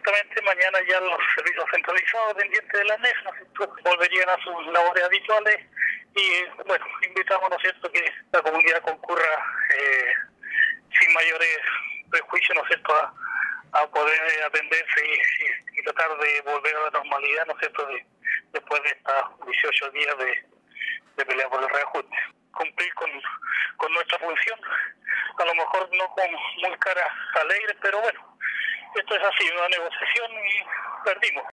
supuestamente mañana ya los servicios centralizados pendientes de la ANEF, ¿no es cierto?, volverían a sus labores habituales y, bueno, invitamos, ¿no es cierto?, que la comunidad concurra sin mayores prejuicios, ¿no es cierto?, a poder atenderse y tratar de volver a la normalidad, ¿no es cierto?, después de estos 18 días de pelea por el reajuste. Cumplir con nuestra función, a lo mejor no con muy cara alegre, pero bueno, esto es así, una negociación y perdimos.